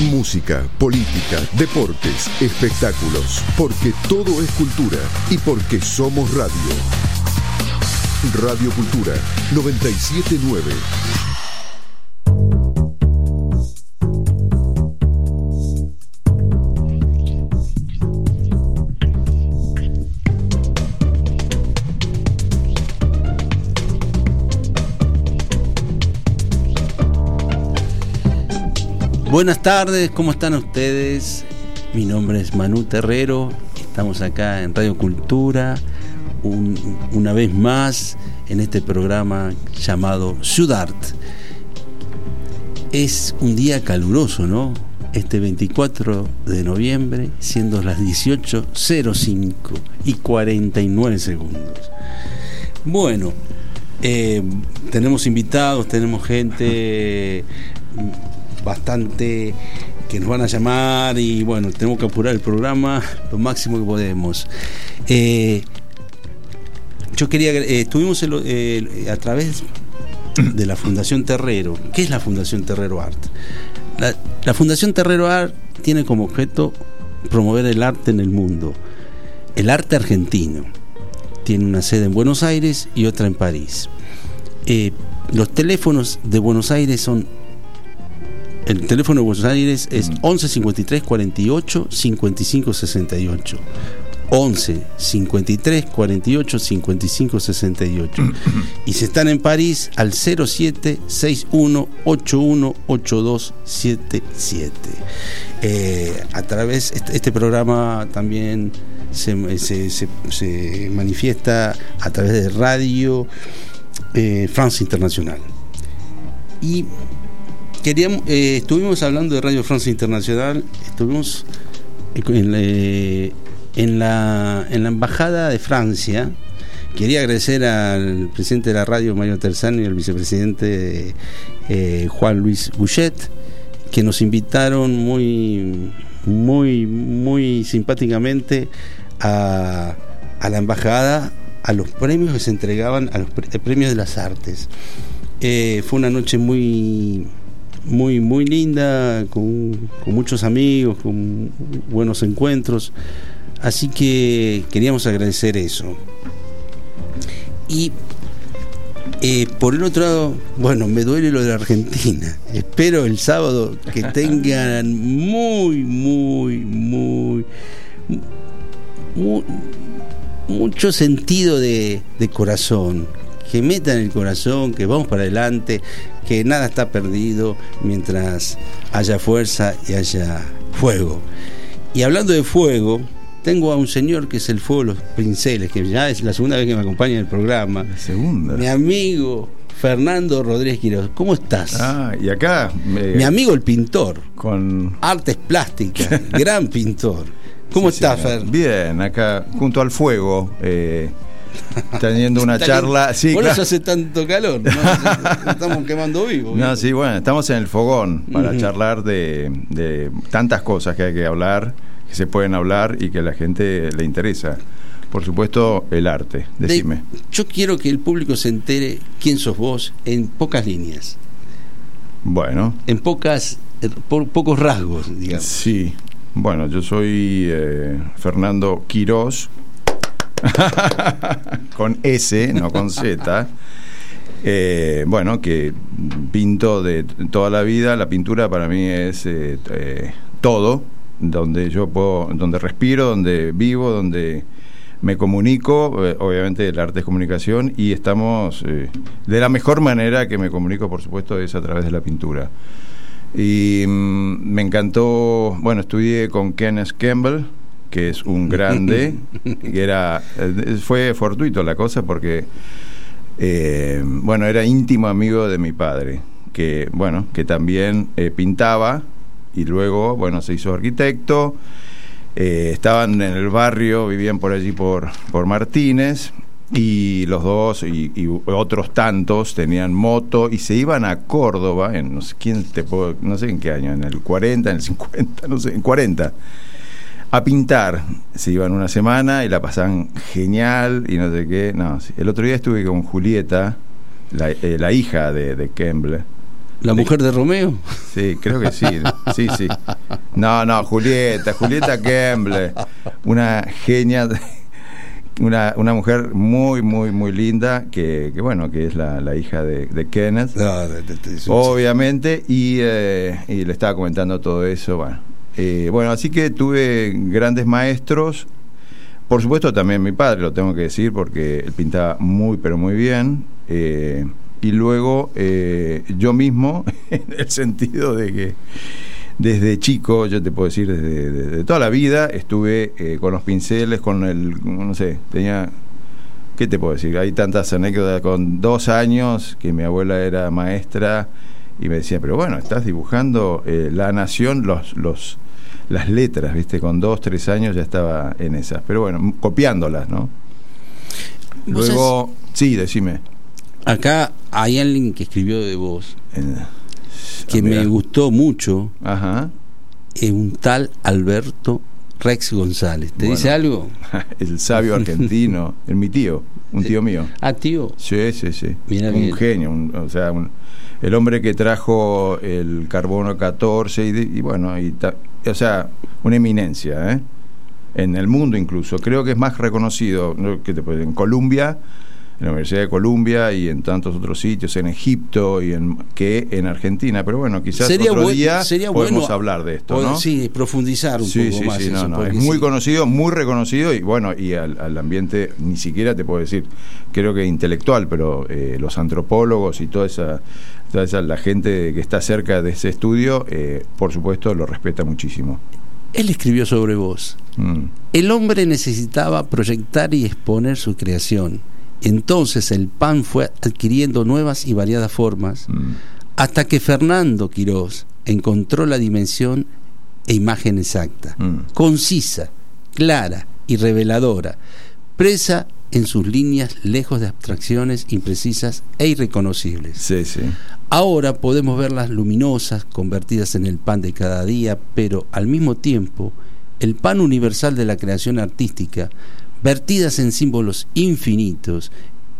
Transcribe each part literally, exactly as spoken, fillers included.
Música, política, deportes, espectáculos, porque todo es cultura y porque somos radio. Radio Cultura noventa y siete punto nueve. Buenas tardes, ¿cómo están ustedes? Mi nombre es Manu Terrero, estamos acá en Radio Cultura, un, una vez más en este programa llamado Ciudad. Es un día caluroso, ¿no? Este veinticuatro de noviembre, siendo las dieciocho cero cinco y cuarenta y nueve segundos. Bueno, eh, tenemos invitados, tenemos gente bastante que nos van a llamar y bueno, tenemos que apurar el programa lo máximo que podemos. Eh, yo quería, eh, estuvimos en, eh, a través de la Fundación Terrero. ¿Qué es la Fundación Terrero Art? La, la Fundación Terrero Art tiene como objeto promover el arte en el mundo, el arte argentino. Tiene una sede en Buenos Aires y otra en París. Eh, los teléfonos de Buenos Aires son El teléfono de Buenos Aires es once cincuenta y tres cuarenta y ocho cincuenta y cinco sesenta y ocho. once cincuenta y tres cuarenta y ocho cincuenta y cinco sesenta y ocho. Y si están en París, al cero siete sesenta y uno ochenta y uno ochenta y dos setenta y siete. Eh, a través, este, este programa también se, se, se, se manifiesta a través de Radio eh, France Internacional. Y Queríamos, eh, estuvimos hablando de Radio France Internacional, estuvimos en, eh, en, la, en la Embajada de Francia. Quería agradecer al presidente de la radio, Mario Terzani, y al vicepresidente eh, Juan Luis Bouchet, que nos invitaron muy, muy, muy simpáticamente a, a la embajada, a los premios que se entregaban, a los pre- premios de las artes. Eh, fue una noche muy... muy muy linda, con, con muchos amigos, con buenos encuentros, así que queríamos agradecer eso. Y eh, por el otro lado, bueno, me duele lo de la Argentina. Espero el sábado que tengan muy muy muy, muy mucho sentido de, de corazón, que metan el corazón, que vamos para adelante, que nada está perdido mientras haya fuerza y haya fuego. Y hablando de fuego, tengo a un señor que es el fuego de los pinceles, que ya es la segunda vez que me acompaña en el programa. La segunda. Mi amigo Fernando Rodríguez Quiroz. ¿Cómo estás? Ah, y acá... Me... Mi amigo el pintor. Con... Artes plásticas, gran pintor. ¿Cómo sí, estás, Fer? Bien, acá junto al fuego, eh... teniendo una charla. Sí, por claro. eso hace tanto calor, ¿no? Estamos quemando vivo. No, sí, bueno, estamos en el fogón para uh-huh. charlar de, de tantas cosas que hay que hablar, que se pueden hablar y que a la gente le interesa. Por supuesto, el arte. Decime. De, yo quiero que el público se entere quién sos vos en pocas líneas. Bueno. En pocas, por pocos rasgos, digamos. Sí. Bueno, yo soy eh, Fernando Quiroz. Con S, no con Z. Eh, bueno, que pinto de toda la vida. La pintura para mí es eh, eh, todo, donde yo puedo, donde respiro, donde vivo, donde me comunico. Eh, obviamente el arte es comunicación y estamos eh, de la mejor manera que me comunico, por supuesto, es a través de la pintura. Y mmm, me encantó, bueno, estudié con Kenneth Campbell, que es un grande, que era, fue fortuito la cosa porque, eh, bueno, era íntimo amigo de mi padre, que, bueno, que también eh, pintaba y luego, bueno, se hizo arquitecto, eh, estaban en el barrio, vivían por allí por, por Martínez, y los dos y, y otros tantos tenían moto y se iban a Córdoba, en no sé, quién te puedo, no sé en qué año, en el cuarenta, en el cincuenta, no sé, en cuarenta, a pintar. Se iban una semana y la pasaban genial y no sé qué. No, sí. El otro día estuve con Julieta, la, eh, la hija de, de Campbell, ¿La mujer de Romeo? Sí, creo que sí. Sí, sí. No, no, Julieta, Julieta Kemble, una genia, una, una mujer muy, muy, muy linda, que, que bueno, que es la, la hija de, de Kenneth, No, de- de- de- obviamente, y, eh, y le estaba comentando todo eso, bueno. Eh, bueno, así que tuve grandes maestros. Por supuesto también mi padre, lo tengo que decir, porque él pintaba muy, pero muy bien. Eh, y luego eh, yo mismo, en el sentido de que desde chico, yo te puedo decir, desde, desde toda la vida, estuve eh, con los pinceles, con el, no sé, tenía, ¿qué te puedo decir? Hay tantas anécdotas. Con dos años, que mi abuela era maestra, y me decía, pero bueno, estás dibujando eh, La Nación, los... los las letras, ¿viste? Con dos, tres años ya estaba en esas. Pero bueno, copiándolas, ¿no? ¿Vos Luego, sí, decime. Acá hay alguien que escribió de vos, Eh, que ah, me mirá. gustó mucho, Ajá. es un tal Alberto Rex González. ¿Te Bueno. dice algo? El sabio argentino, el, mi tío, un tío mío. Ah, tío. Sí, sí, sí. Mirá un bien. genio, un- o sea, un- el hombre que trajo el carbono catorce y, de- y bueno, y ta- o sea, una eminencia, ¿eh? En el mundo incluso. Creo que es más reconocido, ¿no? ¿Qué te puedo decir? En Columbia, en la Universidad de Columbia y en tantos otros sitios, en Egipto y en que en Argentina. Pero bueno, quizás Sería otro buen- día sería podemos bueno hablar de esto, poder- ¿no? Sí, profundizar un Sí, poco sí, más sí, eso, no, no, porque es muy sí. conocido, muy reconocido y bueno, y al, al ambiente ni siquiera te puedo decir, creo que intelectual, pero eh, los antropólogos y toda esa, toda esa la gente que está cerca de ese estudio, eh, por supuesto, lo respeta muchísimo. Él escribió sobre vos. Mm. El hombre necesitaba proyectar y exponer su creación. Entonces el pan fue adquiriendo nuevas y variadas formas, Mm. hasta que Fernando Quirós encontró la dimensión e imagen exacta, Mm. concisa, clara y reveladora, presa en sus líneas lejos de abstracciones imprecisas e irreconocibles. Sí, sí. Ahora podemos verlas luminosas, convertidas en el pan de cada día, pero al mismo tiempo, el pan universal de la creación artística, vertidas en símbolos infinitos,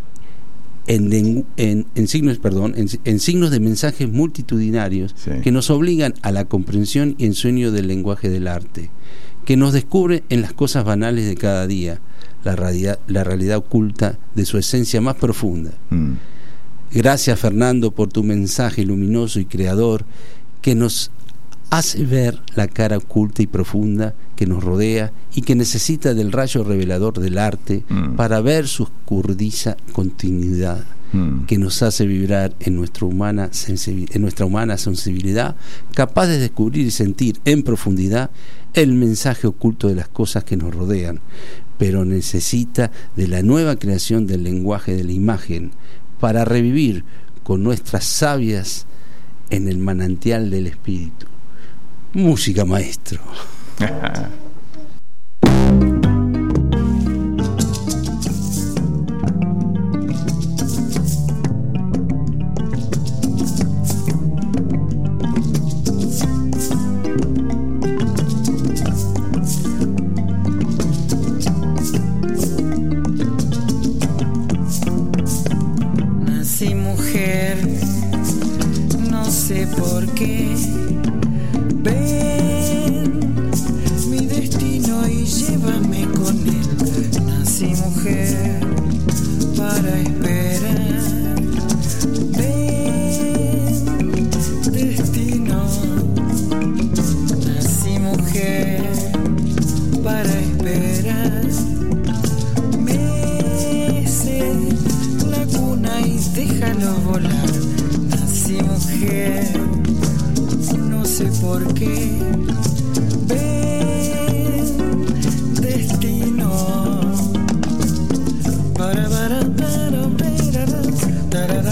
en, lengu- en, en signos, perdón, en, en signos de mensajes multitudinarios Sí. que nos obligan a la comprensión y ensueño del lenguaje del arte, que nos descubre en las cosas banales de cada día la realidad, la realidad oculta de su esencia más profunda. Mm. Gracias, Fernando, por tu mensaje luminoso y creador que nos hace ver la cara oculta y profunda que nos rodea y que necesita del rayo revelador del arte Mm. para ver su escurridiza continuidad, Mm. que nos hace vibrar en nuestra humana sensibil- en nuestra humana sensibilidad, capaz de descubrir y sentir en profundidad el mensaje oculto de las cosas que nos rodean, pero necesita de la nueva creación del lenguaje de la imagen para revivir con nuestras sabias en el manantial del espíritu. Música, maestro. Nací mujer, no sé por qué. Ven mi destino y llévame con él. Nací mujer para esperar. Ven, destino. Nací mujer para esperar. Mece la cuna y déjalo volar. Nací mujer, no sé por qué. Ven, destino. Para para para para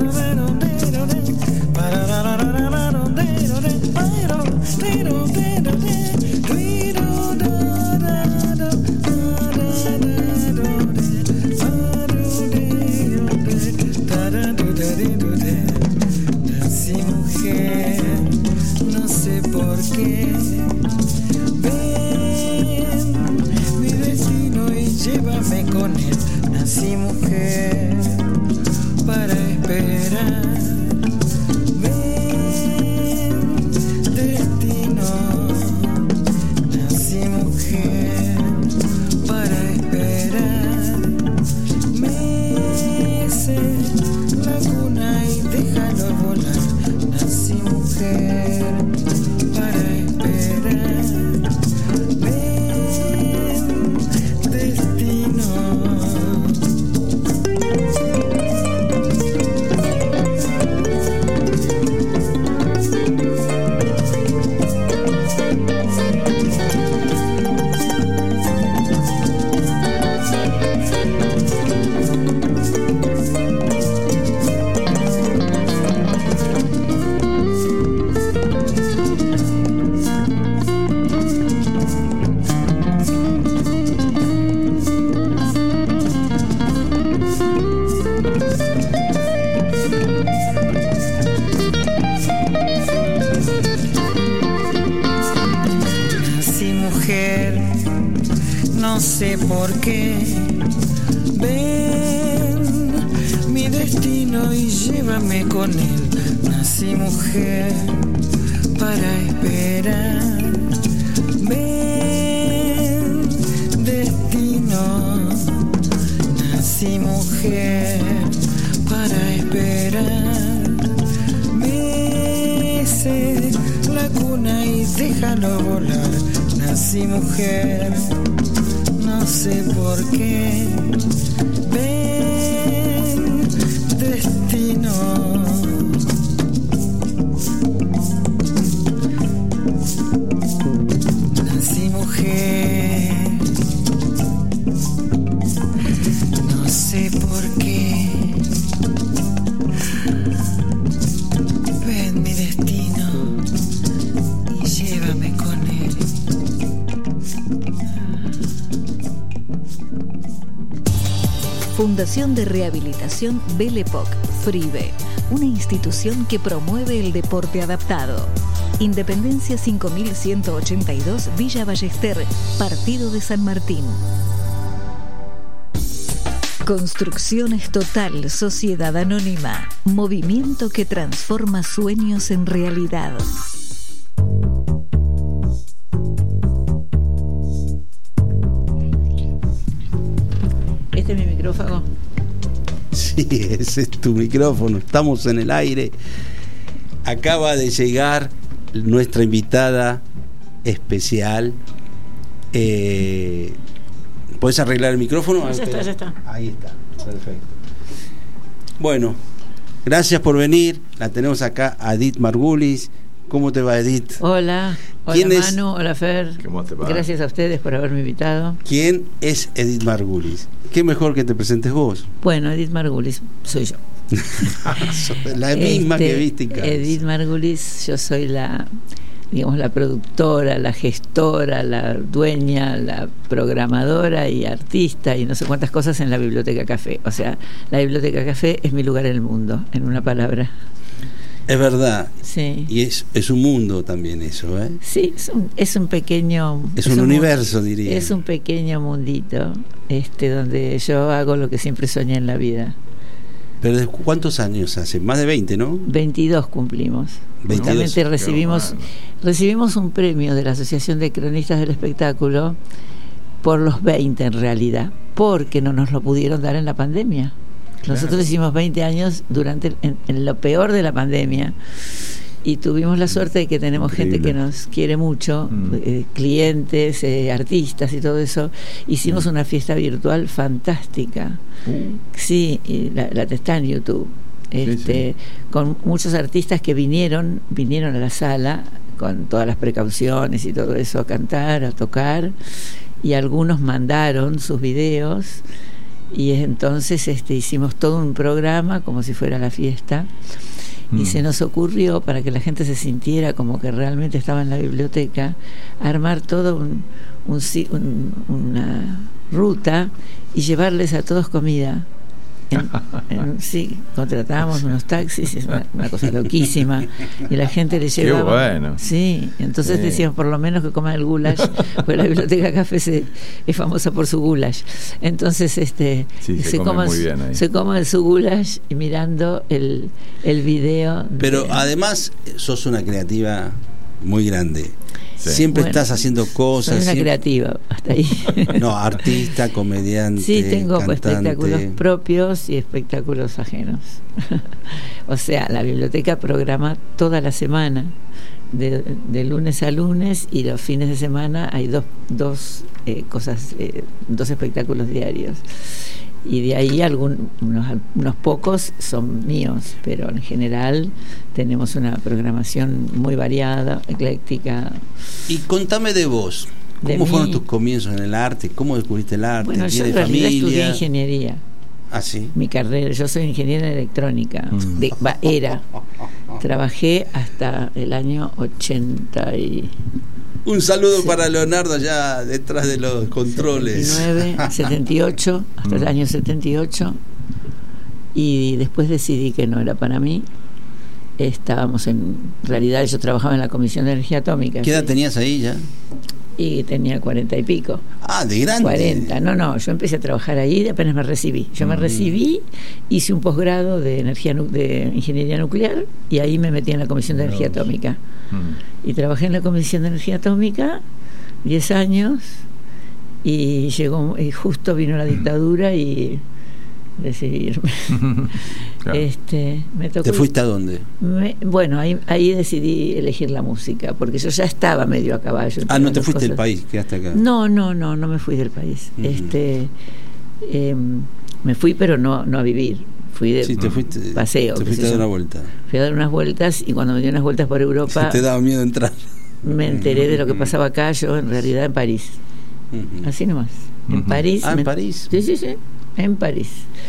Nací mujer, no sé por qué. Ven, mi destino y llévame con él. Nací mujer para esperar. Ven, para esperar. Ven, destino. No sé por qué. Ven, mi destino y llévame con él. Nací mujer para esperar. Ven, destino. Nací mujer para esperar. Mece la cuna y déjalo volar. Nací mujer, no sé por qué. Ven, destino. Nací mujer, no sé por qué. Ven mi destino y llévame con él. Fundación de Rehabilitación Belle Époque, FRIBE, una institución que promueve el deporte adaptado. Independencia cinco mil ciento ochenta y dos, Villa Ballester, Partido de San Martín. Construcciones Total, Sociedad Anónima, movimiento que transforma sueños en realidad. ¿Este es mi micrófono? Sí, ese es tu micrófono. Estamos en el aire. Acaba de llegar nuestra invitada especial. Eh, ¿Puedes arreglar el micrófono? Ya está, ya está. Ahí está, perfecto. Bueno, gracias por venir. La tenemos acá a Edith Margulis. ¿Cómo te va, Edith? Hola, hola ¿Quién es? Manu, hola Fer. ¿Cómo te va? Gracias a ustedes por haberme invitado. ¿Quién es Edith Margulis? ¿Qué mejor que te presentes vos? Bueno, Edith Margulis soy yo. La misma Este, que viste en casa. Edith Margulis, yo soy la, digamos, la productora, la gestora, la dueña, la programadora y artista y no sé cuántas cosas en la Biblioteca Café. O sea, la Biblioteca Café es mi lugar en el mundo, en una palabra. Es verdad. Sí. Y es, es un mundo también eso, ¿eh? Sí, es un, es un pequeño... Es un universo, diría. Es un pequeño mundito este, donde yo hago lo que siempre soñé en la vida. ¿Pero de cuántos años hace? Más de veinte, ¿no? veintidós cumplimos. veintidós. Justamente recibimos, recibimos un premio de la Asociación de Cronistas del Espectáculo por los veinte en realidad, porque no nos lo pudieron dar en la pandemia. Nosotros claro. hicimos veinte años durante en, en lo peor de la pandemia y tuvimos la suerte de que tenemos Increíble. gente que nos quiere mucho, mm. eh, clientes, eh, artistas y todo eso. Hicimos mm. una fiesta virtual fantástica. Uh. Sí, y la, la está en YouTube. Este, sí, sí. Con muchos artistas que vinieron, vinieron a la sala con todas las precauciones y todo eso a cantar, a tocar, y algunos mandaron sus videos. Y entonces este, hicimos todo un programa como si fuera la fiesta mm. y se nos ocurrió, para que la gente se sintiera como que realmente estaba en la biblioteca, armar todo un, un, un, una ruta y llevarles a todos comida. En, en, sí, contratábamos unos taxis, es una, una cosa loquísima, y la gente le llevaba. Qué bueno. Sí, entonces sí. decíamos por lo menos que coman el goulash, porque la Biblioteca Café se, es famosa por su goulash. Entonces, este, sí, se, se coman muy bien ahí. Se coman su goulash y mirando el, el video. Pero de, además sos una creativa muy grande. Sí. Siempre bueno, estás haciendo cosas. Soy una siempre... creativa, hasta ahí. No, artista, comediante. Sí, tengo cantante. espectáculos propios y espectáculos ajenos. O sea, la biblioteca programa toda la semana de, de lunes a lunes, y los fines de semana hay dos, dos eh, cosas, eh, dos espectáculos diarios. Y de ahí algún, unos, unos pocos son míos, pero en general tenemos una programación muy variada, ecléctica. Y contame de vos. De ¿Cómo mí. fueron tus comienzos en el arte? ¿Cómo descubriste el arte? Bueno, yo ¿Tienes en realidad familia? estudié ingeniería. Ah, sí. Mi carrera, yo soy ingeniera en electrónica. Mm. De, va, era. Trabajé hasta el año ochenta y Un saludo Sí. para Leonardo allá detrás de los controles. setenta y nueve, setenta y ocho, hasta el año setenta y ocho, y después decidí que no era para mí. Estábamos en realidad, yo trabajaba en la Comisión de Energía Atómica. ¿Qué edad ¿sí? tenías ahí ya? Y tenía cuarenta y pico. Ah, de grande. cuarenta, no, no, yo empecé a trabajar ahí apenas me recibí. Yo me Mm. recibí, hice un posgrado de energía nu- de ingeniería nuclear, y ahí me metí en la Comisión de Energía Mirá vos. Atómica. Mm. Y trabajé en la Comisión de Energía Atómica diez años, y llegó y justo vino la dictadura y decidí irme. Claro. Este, me tocó ¿Te fuiste a dónde? me- bueno, ahí, ahí decidí elegir la música, porque yo ya estaba medio a caballo. Ah, entre no las te dos fuiste del cosas. país, quedaste acá. No, no, no, no me fui del país. Ujú. Este, eh, me fui, pero no, no a vivir. Fui de Sí, te fuiste, paseo. te qué fuiste sé a dar yo. una vuelta. Fui a dar unas vueltas, y cuando me di unas vueltas por Europa Te daba miedo entrar. me enteré de lo que pasaba acá, yo en realidad en París. Ujú. Así nomás. En Ujú. París. Ah, ¿en me- París? Sí, sí, sí, en París.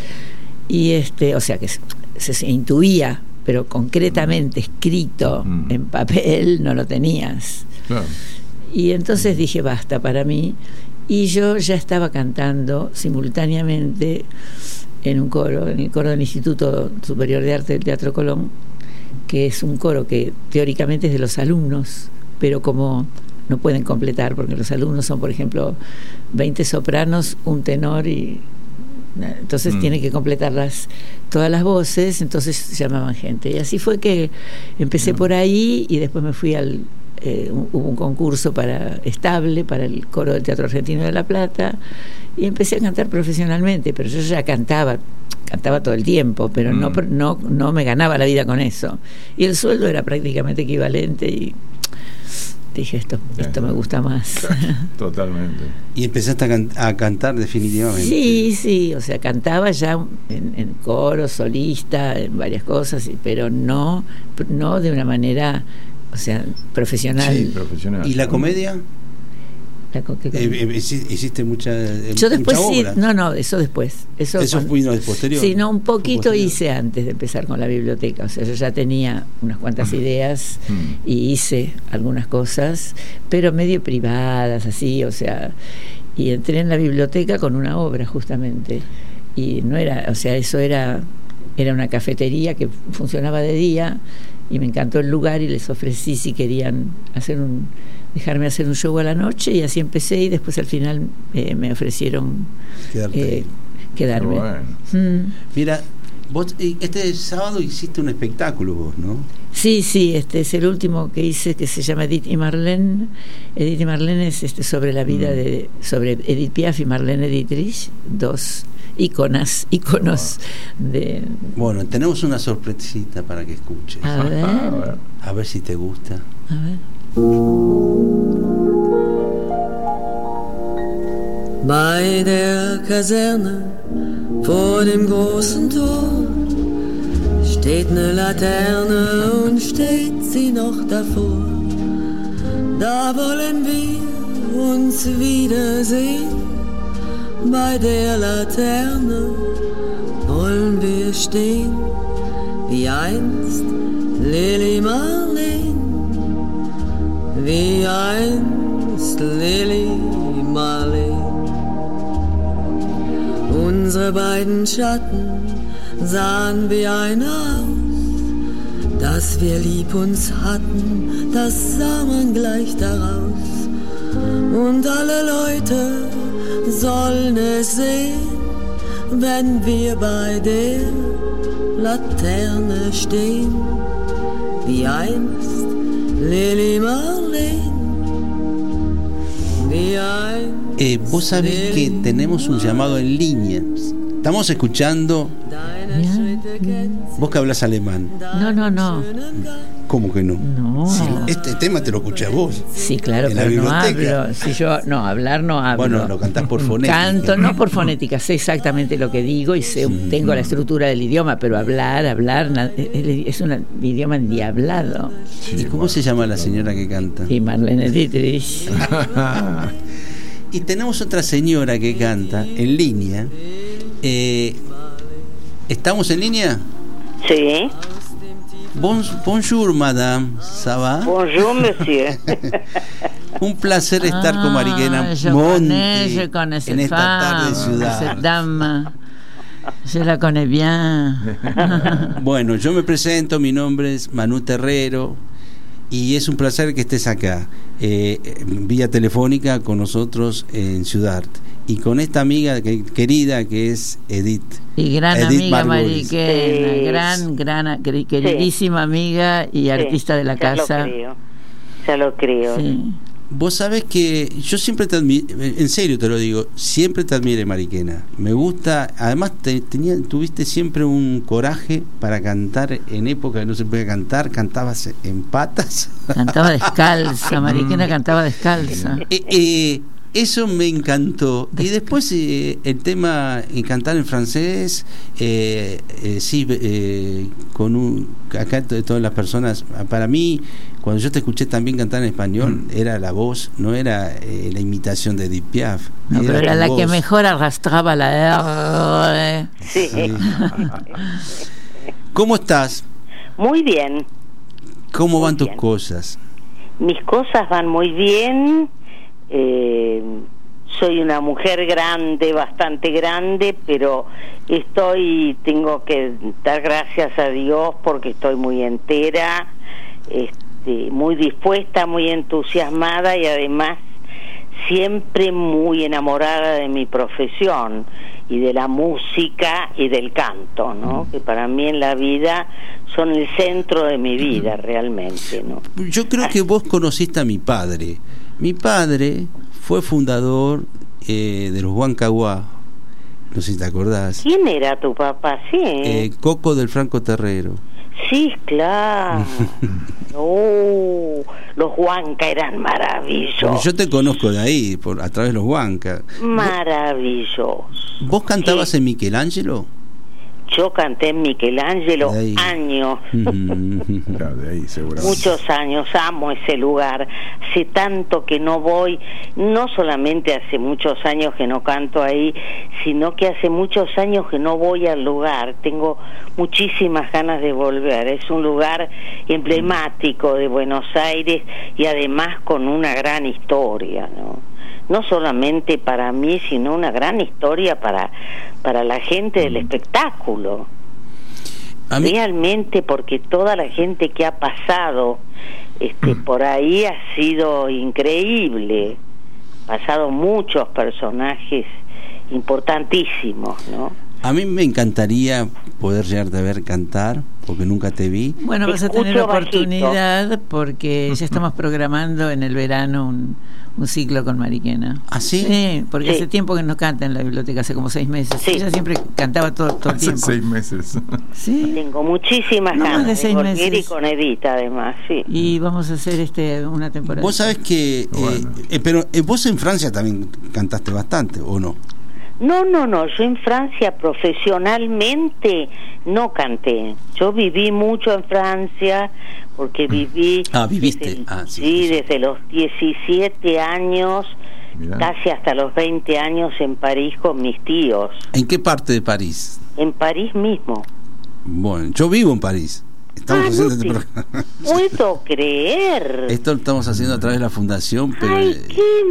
Y este, o sea que se, se- se intuía, pero concretamente escrito Mm. en papel no lo tenías. Claro. Y entonces dije, basta para mí. Y yo ya estaba cantando simultáneamente en un coro, en el coro del Instituto Superior de Arte del Teatro Colón, que es un coro que teóricamente es de los alumnos, pero como no pueden completar, porque los alumnos son, por ejemplo, veinte sopranos, un tenor, y entonces Mm. tienen que completar las, todas las voces, entonces llamaban gente. Y así fue que empecé Mm. por ahí, y después me fui al... eh, un- hubo un concurso para estable para el coro del Teatro Argentino de La Plata, y empecé a cantar profesionalmente, pero yo ya cantaba cantaba todo el tiempo, pero Mm. no, no no me ganaba la vida con eso, y el sueldo era prácticamente equivalente, y dije, esto esto me gusta más. Totalmente. Y empezaste a, can- a cantar definitivamente. Sí, sí, o sea, cantaba ya en, en coro, solista, en varias cosas, y- pero no no de una manera, o sea, profesional. Sí, profesional. ¿Y la comedia? La co- que- Eh, eh, hici- hiciste mucha, eh, Yo después mucha sí, obra. no, no, eso después. Eso, Eso cuando- fue no, es posterior. Sí, no, un poquito Posterior. hice antes de empezar con la biblioteca. O sea, yo ya tenía unas cuantas ideas Mm. y hice algunas cosas, pero medio privadas, así, o sea, y entré en la biblioteca con una obra justamente. Y no era, o sea, eso era, era una cafetería que funcionaba de día, y me encantó el lugar, y les ofrecí si querían hacer un dejarme hacer un show a la noche, y así empecé, y después al final eh, me ofrecieron Quedarte eh, ahí. quedarme. Qué bueno. Mm. Mira, vos eh, este sábado hiciste un espectáculo vos, ¿no? Sí, sí, este es el último que hice, que se llama Edith y Marlene. Edith y Marlene es este sobre la vida Mm. de sobre Edith Piaf y Marlene Dietrich, dos íconas, íconos de... Bueno, tenemos una sorpresita para que escuches. A ver, A ver. A ver si te gusta. a ver. Bei der Kaserne vor dem großen Tor steht eine Laterne und steht sie noch davor. Da wollen wir uns wiedersehen. Bei der Laterne wollen wir stehen, wie einst Lili Marleen, wie einst Lili Marleen. Unsere beiden Schatten sahen wie ein aus, dass wir lieb uns hatten, das sah man gleich daraus. Und alle Leute sollen es sehen, wenn wir bei der Laterne stehen, wie einst Lili Marleen, wie einst. Eh, vos sabés que tenemos un llamado en línea. Estamos escuchando, Deine Schritte kennt vos que hablas alemán, No, no, no. ¿Cómo que no? No. Si este tema te lo escuché a vos. Sí, claro, en la pero no biblioteca. hablo. Si yo, no, hablar no hablo. Bueno, lo cantás por fonética. Canto, no por fonética, sé exactamente lo que digo y sé, Sí. tengo la estructura del idioma, pero hablar, hablar, na- es un idioma endiablado. ¿Y cómo se llama la señora que canta? Y Marlene Dietrich. Y tenemos otra señora que canta en línea. Eh, ¿Estamos en línea? Sí. Bon, bonjour, madame. ¿Ça va? Bonjour, monsieur. Un placer estar con Mariquena je Monti connais, je connais en esta tarde de cette ciudad. dame. Je la connais bien. Bueno, yo me presento, mi nombre es Manu Terrero y es un placer que estés acá, eh, vía telefónica con nosotros en Ciudad y con esta amiga que, querida que es Edith. Y gran Edith amiga Margolis. Mariquena, Sí. gran, gran, queri- queridísima amiga y artista de la ya casa. Lo creo. Ya lo creo. Sí. Vos sabés que yo siempre te admiré, en serio te lo digo, siempre te admiré, Mariquena. Me gusta, además te, tenía, tuviste siempre un coraje para cantar en época que no se podía cantar, cantabas en patas. Cantaba descalza, Mariquena cantaba descalza. Eh, eh, eso me encantó. Y después eh, el tema en cantar en francés, eh, eh, sí, eh, con un, acá to- todas las personas, para mí, cuando yo te escuché también cantar en español, era la voz, no era eh, la imitación de Edith Piaf. No, pero era tu la que voz. mejor arrastraba la R. Sí. Sí. ¿Cómo estás? Muy bien. ¿Cómo Muy van tus bien. cosas? Mis cosas van muy bien. Eh, soy una mujer grande, bastante grande, pero estoy, tengo que dar gracias a Dios porque estoy muy entera, este, muy dispuesta, muy entusiasmada y además siempre muy enamorada de mi profesión y de la música y del canto, ¿no? Que para mí en la vida son el centro de mi vida realmente, ¿no? Yo creo que vos conociste a mi padre. Mi padre fue fundador eh, de los Huancahuá. No sé si te acordás. ¿Quién era tu papá? Sí, ¿eh? Eh, Coco del Franco Terrero. Sí, claro. Oh, los Huanca eran Porque maravillosos. yo te conozco de ahí, por, a través de los Huanca. Maravillosos. ¿Vos cantabas Sí. en Michelangelo? Yo canté en Michelangelo De ahí. años. Claro, de ahí seguramente. Muchos años, amo ese lugar. Hace tanto que no voy, no solamente hace muchos años que no canto ahí, sino que hace muchos años que no voy al lugar. Tengo muchísimas ganas de volver. Es un lugar emblemático de Buenos Aires y además con una gran historia, ¿no? No solamente para mí, sino una gran historia para, para la gente del espectáculo. A mí, Realmente, porque toda la gente que ha pasado este por ahí ha sido increíble. Pasado muchos personajes importantísimos, ¿no? a mí me encantaría poder llegarte a ver cantar, porque nunca te vi. Bueno, Te vas a tener escucho oportunidad porque ya estamos programando en el verano un, un ciclo con Mariquena. ¿Ah, sí? Sí, porque Sí. hace tiempo que no canta en la biblioteca, hace como seis meses. Sí. Ella siempre cantaba todo, todo el Hace tiempo. seis meses. Sí. Tengo muchísimas No más ganas de de seis volver y meses. con Edith además, sí. Y vamos a hacer este una temporada. Vos sabés que... eh, Bueno. eh, pero eh, vos en Francia también cantaste bastante, ¿o no? No, no, no, yo en Francia profesionalmente no canté. Yo viví mucho en Francia porque viví... Ah, viviste. desde- Ah, sí, sí, sí. desde los diecisiete años, Mirá. casi hasta los veinte años en París con mis tíos. ¿En qué parte de París? En París mismo. Bueno, yo vivo en París. Estamos Ah, haciendo no este te programa. puedo creer. Esto lo estamos haciendo a través de la fundación, pero ¡Ay, eh, qué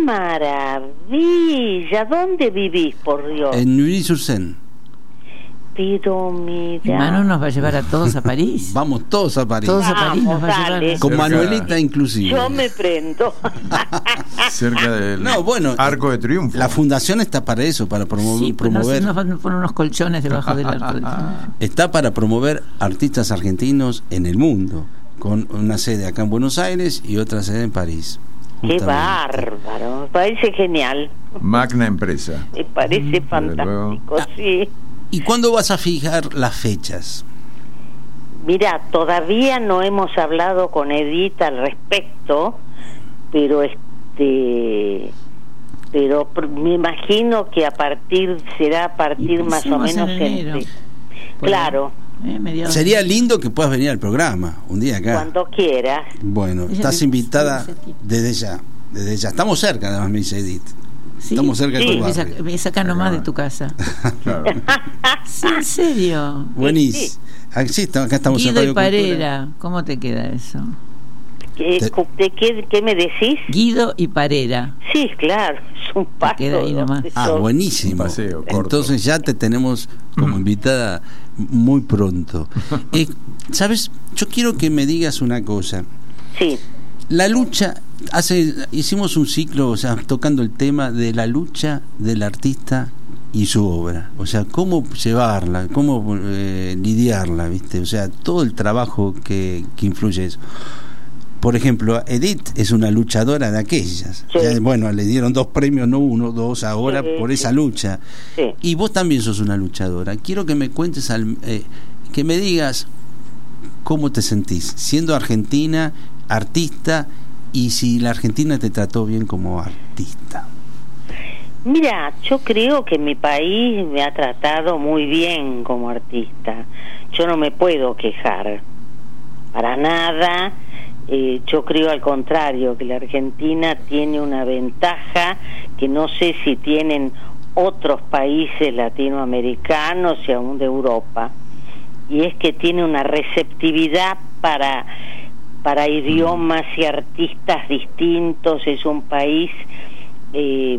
maravilla! ¿Dónde vivís, por Dios? en Neuilly-sur-Seine. Pero Y mira... Manu nos va a llevar a todos a París. Vamos todos a París. Todos a París nos va a Vamos, llevar. dale. Con Cerca. Manuelita inclusive. Yo me prendo. Cerca del No, bueno, Arco de Triunfo. La fundación está para eso, para promover, Sí, pues no sé, promover nos van a poner unos colchones debajo del arco del triunfo. está para promover artistas argentinos en el mundo, con una sede acá en Buenos Aires y otra sede en París. Qué justamente. bárbaro, me parece genial, Magna empresa. me parece luego. Ah. fantástico, sí. ¿Y cuándo vas a fijar las fechas? Eh, parece fantástico, sí. ¿En qué parte de París? ¿En Neuilly-sur-Seine? ¿En qué parte de París? Mira, todavía no hemos hablado con Edith al respecto, pero este pero me imagino que a partir será a partir más o menos en enero. En, claro. Eh, Sería lindo que puedas venir al programa un día acá. Cuando quieras. Bueno, estás invitada desde ya. Desde ya. Estamos cerca, además me dice Edith. ¿Sí? Estamos cerca Sí, de tu me barrio. saca, me saca nomás de tu casa. Claro. Sí, en serio. Buenísimo. Sí. Ah, sí, acá estamos en Guido Radio y Parera, Cultura. ¿cómo te queda eso? ¿Qué, de qué, ¿Qué me decís? Guido y Parera. Sí, claro, es un paso. queda ahí nomás. de Ah, sol. buenísimo. Un paseo corto. Entonces ya te tenemos como invitada muy pronto. Eh, ¿Sabes? Yo quiero que me digas una cosa. Sí, La lucha, hace hicimos un ciclo, o sea, tocando el tema de la lucha del artista y su obra, o sea, cómo llevarla, cómo eh, lidiarla, ¿viste? O sea, todo el trabajo que, que influye eso. Por ejemplo, Edith es una luchadora de aquellas. Sí. Ya, bueno, le dieron dos premios, no uno, dos ahora Sí, por sí. esa lucha. sí. Y vos también sos una luchadora. Quiero que me cuentes, al, eh, que me digas cómo te sentís siendo argentina, artista, y si la Argentina te trató bien como artista. Mira, yo creo que mi país me ha tratado muy bien como artista. Yo no me puedo quejar, para nada. Eh, yo creo al contrario, que la Argentina tiene una ventaja que no sé si tienen otros países latinoamericanos y aún de Europa, y es que tiene una receptividad para, para idiomas y artistas distintos. Es un país eh,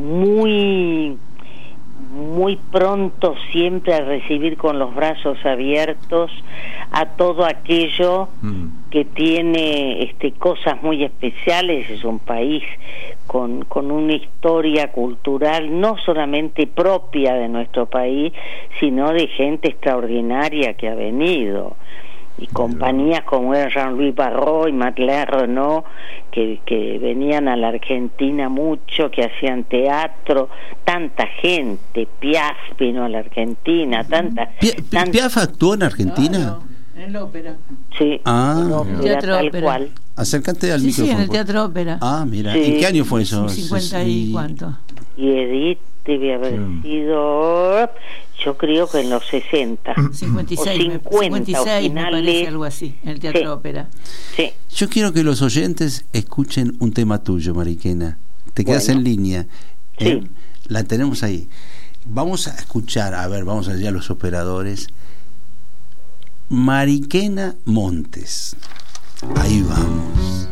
muy muy pronto siempre a recibir con los brazos abiertos a todo aquello Mm. que tiene este cosas muy especiales. Es un país con, con una historia cultural no solamente propia de nuestro país, sino de gente extraordinaria que ha venido, y compañías como era Jean-Louis Barrault y Madeleine Renaud, que, que venían a la Argentina mucho, que hacían teatro, tanta gente. Piaf vino a la Argentina, tanta, Pi- tanta ¿Piaf actuó en Argentina? Claro, en la ópera. sí, Ah. no, El era Teatro tal Ópera. cual. Acércate al Sí, sí, micrófono. en el Teatro Ópera. Ah, mira. Sí. ¿En qué año fue eso? cincuenta y Sí. cuánto. Y Edith debe haber Sí. sido, yo creo que en los sesenta. cincuenta y O seis, me- cincuenta, cincuenta y seis me finales. parece, algo así, en el Teatro Sí. Ópera. Sí, Yo quiero que los oyentes escuchen un tema tuyo, Mariquena. Te quedas Bueno. en línea. Sí. ¿Eh? La tenemos ahí. Vamos a escuchar, a ver, vamos allá a los operadores. Mariquena Montes. Ahí vamos.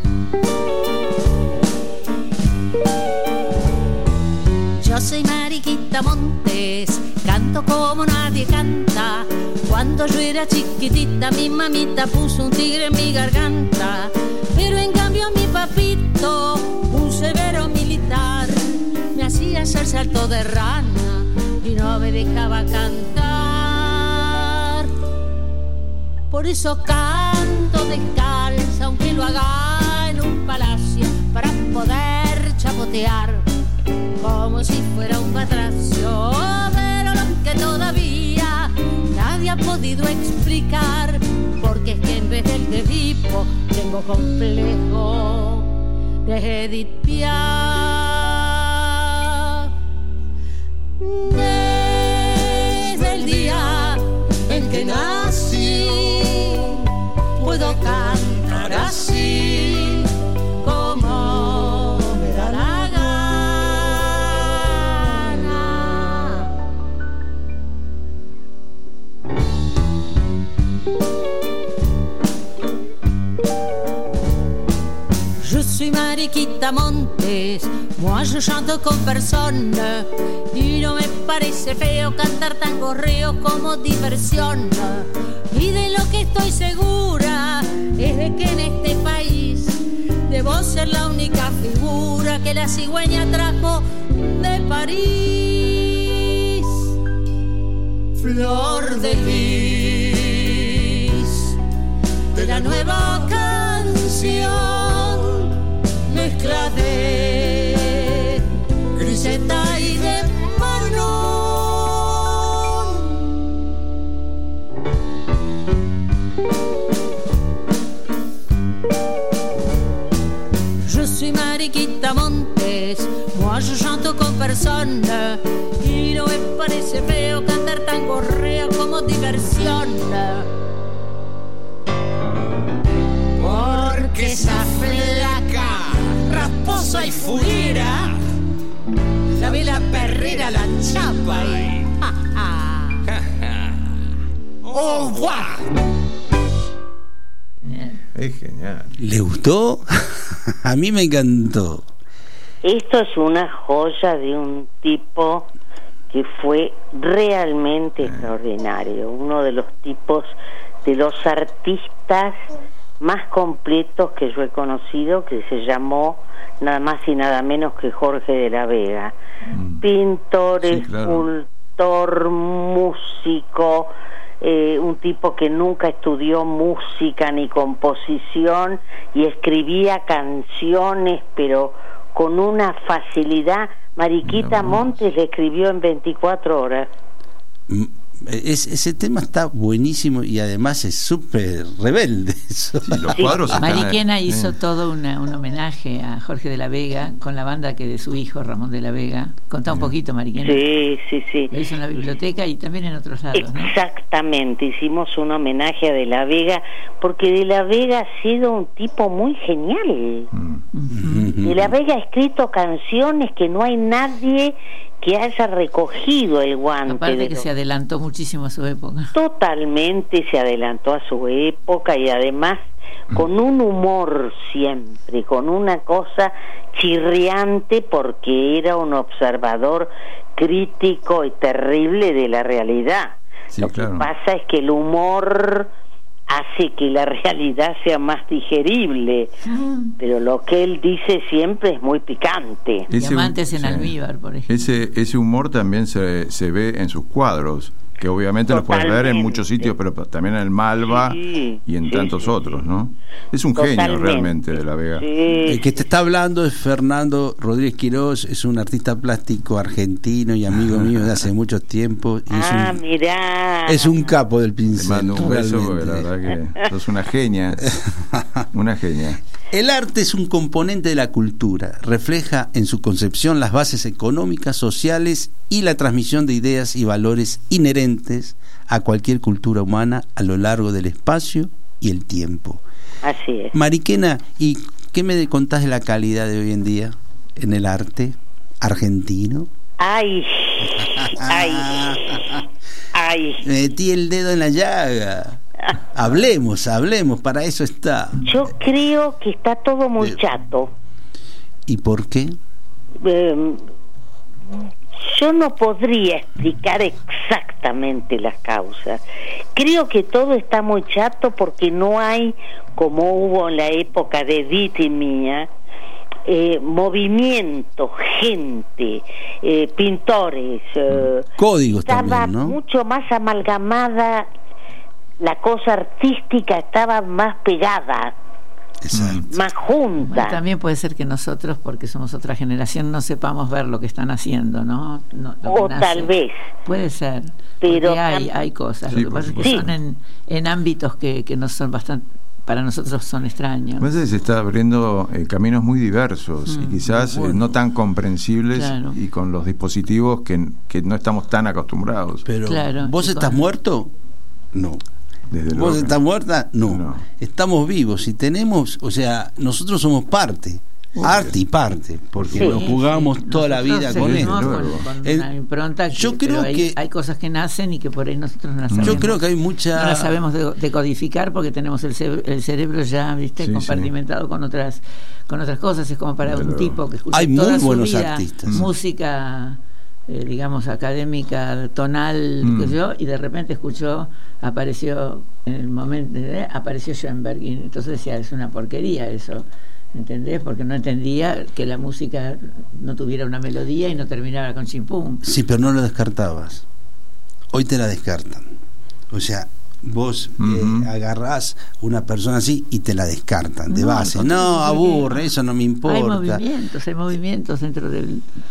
Yo soy Mariquita Montes, canto como nadie canta. Cuando yo era chiquitita mi mamita puso un tigre en mi garganta, pero en cambio mi papito, un severo militar, me hacía hacer salto de rana y no me dejaba cantar. Por eso canto descalza, aunque lo haga en un palacio, para poder chapotear como si fuera un patracio. Pero lo que todavía nadie ha podido explicar, porque es que en vez del de Edipo tengo complejo de Edith Piaf. Desde el día en que nací puedo cantar así como me da la gana. Je suis Mariquita Montes, moi je chante con personne, y no me parece feo cantar tan correos como diversión. Y de lo que estoy segura es de que en este país debo ser la única figura que la cigüeña trajo de París. Flor de lis de la nueva canción, mezcla de griseta y de marrón. Je suis Mariquita Montes, moi je chante con persona y no me parece feo cantar tan correa como diversión. Porque esa flaca, rasposa y fuera, la ve la perrera, la chapa y ja, ja. Au revoir. Es genial. ¿Le gustó? A mí me encantó. Esto es una joya de un tipo que fue realmente extraordinario, uno de los tipos, de los artistas más completos que yo he conocido, que se llamó nada más y nada menos que Jorge de la Vega. Mm. Pintor, sí, escultor, claro. músico, eh, un tipo que nunca estudió música ni composición y escribía canciones, pero con una facilidad. Mariquita Montes le escribió en veinticuatro horas. Es, ese tema está buenísimo y además es súper rebelde. Eso. Sí, los cuadros sí. Mariquena están, hizo eh. todo una, un homenaje a Jorge de la Vega con la banda que de su hijo Ramón de la Vega. Contá un poquito, Mariquena. Sí, sí, sí. Lo hizo en la biblioteca y también en otros lados, ¿no? Exactamente, hicimos un homenaje a de la Vega, porque de la Vega ha sido un tipo muy genial. Mm. Uh-huh. De la Vega ha escrito canciones que no hay nadie que haya recogido el guante. Aparte de que lo... se adelantó muchísimo a su época. Totalmente se adelantó a su época y además con un humor siempre, con una cosa chirriante, porque era un observador crítico y terrible de la realidad. Sí, lo claro. que pasa es que el humor hace que la realidad sea más digerible, pero lo que él dice siempre es muy picante. Ese, Diamantes en sí. almíbar, por ejemplo. Ese, ese humor también se, se ve en sus cuadros, que obviamente los puedes ver en muchos sitios, pero también en el Malva sí, y en sí, tantos sí, otros, sí. ¿no? Es un Totalmente. genio realmente de la Vega. Sí, el que te está hablando es Fernando Rodríguez Quirós, es un artista plástico argentino y amigo mío de hace mucho tiempo. Y ah, es un, mirá. Es un capo del pincel. Te mando un beso porque la verdad que sos una genia. Una genia. El arte es un componente de la cultura, refleja en su concepción las bases económicas, sociales y la transmisión de ideas y valores inherentes a cualquier cultura humana a lo largo del espacio y el tiempo. Así es. Mariquena, ¿y qué me contás de la calidad de hoy en día en el arte argentino? Ay, ay, ay. Metí el dedo en la llaga. Hablemos, hablemos, para eso está. Yo creo que está todo muy eh, chato. ¿Y por qué? Eh, yo no podría explicar exactamente las causas. Creo que todo está muy chato porque no hay, como hubo en la época de Edith y mía, eh, movimiento, gente, eh, pintores. Eh, Códigos estaba también, ¿no? mucho más amalgamada. La cosa artística estaba más pegada. Exacto. Más junta. Bueno, también puede ser que nosotros, porque somos otra generación, no sepamos ver lo que están haciendo, ¿no? no o tal vez. Puede ser. Pero hay, hay cosas. Sí, lo que pasa es que sí. son en, en ámbitos que, que no son bastante, para nosotros son extraños. A veces se está abriendo eh, caminos muy diversos mm, y quizás bueno. eh, no tan comprensibles, claro. y con los dispositivos que, que no estamos tan acostumbrados. Pero, claro, ¿vos estás con... muerto? No. Desde ¿Vos luego. estás muerta? No. no. Estamos vivos y tenemos, o sea, nosotros somos parte, Uy. arte y parte, porque sí, nos jugamos sí. toda nosotros la vida con esto. Con, con una impronta que, yo creo hay, que hay cosas que nacen y que por ahí nosotros no las sabemos. Yo creo que hay mucha. No las sabemos decodificar porque tenemos el cerebro, el cerebro ya, viste, sí, compartimentado sí. con otras con otras cosas. Es como para Pero un tipo que escucha hay toda muy su buenos vida artistas. música. Eh, digamos académica, tonal, mm. qué sé yo, y de repente escuchó, apareció en el momento, ¿eh? apareció Schoenberg, y entonces decía, es una porquería eso, ¿entendés? Porque no entendía que la música no tuviera una melodía y no terminara con chimpum. Sí, pero no lo descartabas. Hoy te la descartan. O sea, vos uh-huh. eh, agarrás una persona así y te la descartan no, de base. No, aburre, eso no me importa. Hay movimientos, hay movimientos dentro del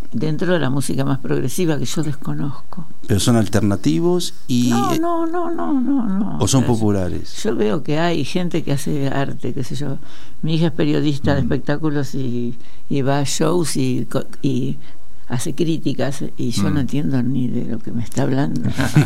dentro de la música más progresiva que yo desconozco. Pero son alternativos y no, no, no, no, no, no. o son o sea, populares. Yo veo que hay gente que hace arte, qué sé yo. Mi hija es periodista mm. de espectáculos y, y va a shows y, y hace críticas y yo mm. no entiendo ni de lo que me está hablando.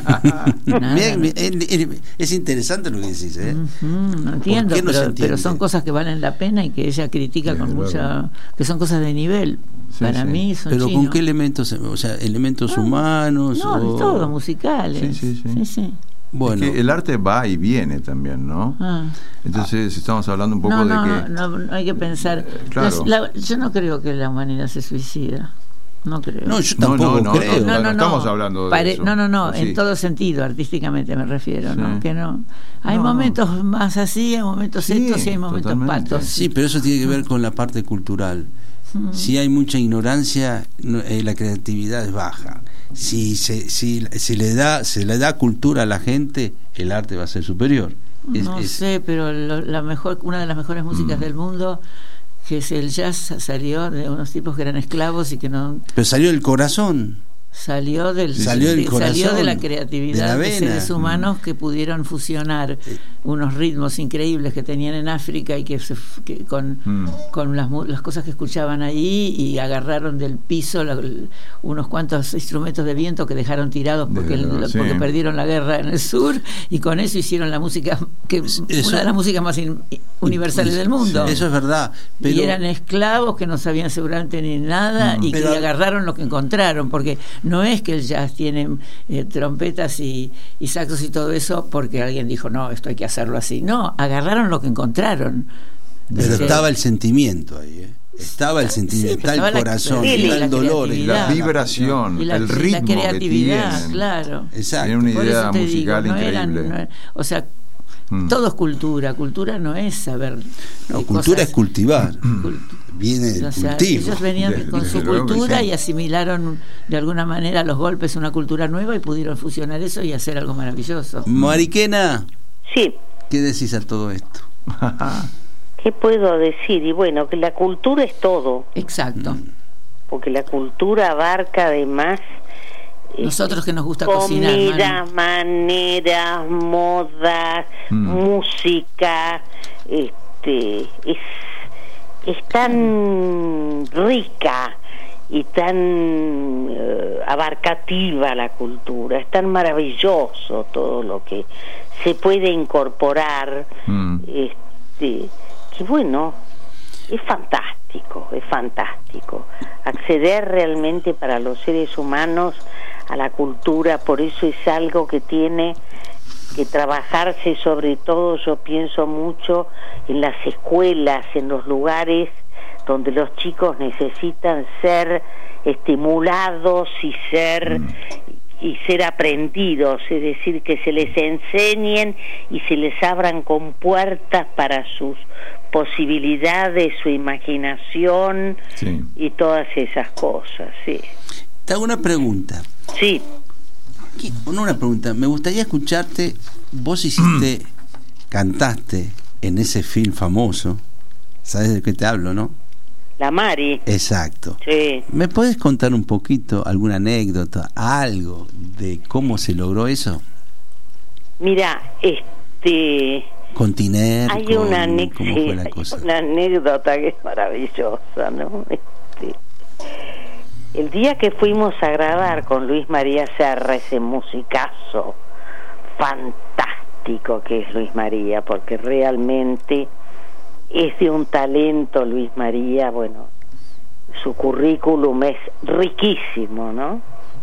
Nada. Bien, bien, es interesante lo que decís, ¿eh? Uh-huh, no entiendo, no pero, pero son cosas que valen la pena y que ella critica sí, con claro. mucha, que son cosas de nivel. Sí, para sí. mí son pero chinos. ¿con qué elementos? O sea, elementos no, humanos. No, o... de todo, musicales. Sí, sí, sí. sí, sí. Bueno, es que el arte va y viene también, ¿no? Ah. Entonces estamos hablando un poco no, de no, que no, no hay que pensar. Eh, claro. la, yo no creo que la humanidad se suicida. No creo. No, yo tampoco no, no, creo. No, no, no, no estamos hablando de Pare, eso. No, no, no, sí. en todo sentido, artísticamente me refiero, sí. ¿no? Que no. Hay no, momentos no. más así, hay momentos sí, estos y hay momentos totalmente. patos. Sí, pero eso tiene que ver con la parte cultural. Mm. Si hay mucha ignorancia, no, eh, la creatividad es baja. Si se, si, si le da, se le da cultura a la gente, el arte va a ser superior. Es, no es... sé, pero lo, la mejor, una de las mejores músicas mm. del mundo, que es el jazz, salió de unos tipos que eran esclavos y que no... Pero salió del corazón. Salió del salió, del de, corazón, salió de la creatividad de, la de seres humanos mm. que pudieron fusionar sí. unos ritmos increíbles que tenían en África y que, se, que con, mm. con las, las cosas que escuchaban ahí y agarraron del piso la, unos cuantos instrumentos de viento que dejaron tirados porque, de, el, sí. porque perdieron la guerra en el sur y con eso hicieron la música que eso, una de las músicas más in, universales eso, del mundo. Eso es verdad. Pero, y eran esclavos que no sabían seguramente ni nada mm. y pero, que agarraron lo que encontraron porque no es que el jazz tiene eh, trompetas y, y saxos y todo eso porque alguien dijo, no, esto hay que hacerlo así. No, agarraron lo que encontraron. Pero este, estaba el sentimiento ahí, ¿eh? Estaba el sentimiento, sí, está el corazón, la, está el dolor, la vibración, y la, el ritmo, la creatividad, que tienen. Claro. Exacto. Tiene una idea musical digo, no increíble. Eran, no, o sea, mm. todo es cultura. Cultura no es saber. No, cultura cosas, es cultivar. Cult Viene del o sea, cultivo. Ellos venían de, con de, su de cultura sí. y asimilaron de alguna manera los golpes una cultura nueva y pudieron fusionar eso y hacer algo maravilloso. Mariquena. Sí. ¿Qué decís a todo esto? ¿Qué puedo decir? Y bueno, que la cultura es todo. Exacto. Porque la cultura abarca además... Nosotros que nos gusta comidas, cocinar. Comidas, maneras, modas, mm. música, este, es, es tan rica y tan uh, abarcativa la cultura, es tan maravilloso todo lo que se puede incorporar, mm. este, que bueno, es fantástico, es fantástico acceder realmente para los seres humanos a la cultura. Por eso es algo que tiene que trabajarse, sobre todo yo pienso mucho en las escuelas, en los lugares donde los chicos necesitan ser estimulados y ser mm. y ser aprendidos, es decir, que se les enseñen y se les abran compuertas para sus posibilidades, su imaginación sí. y todas esas cosas, sí. Te hago una pregunta. Sí. No una pregunta, me gustaría escucharte, vos hiciste, cantaste en ese film famoso, ¿sabes de qué te hablo, no? La Mari. Exacto. Sí. ¿Me podés contar un poquito, alguna anécdota, algo de cómo se logró eso? Mira, este... Con Tiner, hay con, una, ¿cómo sí, fue la cosa? Una anécdota que es maravillosa, ¿no? Este, el día que fuimos a grabar con Luis María Serra, ese musicazo fantástico que es Luis María, porque realmente es de un talento Luis María, bueno, su currículum es riquísimo, ¿no?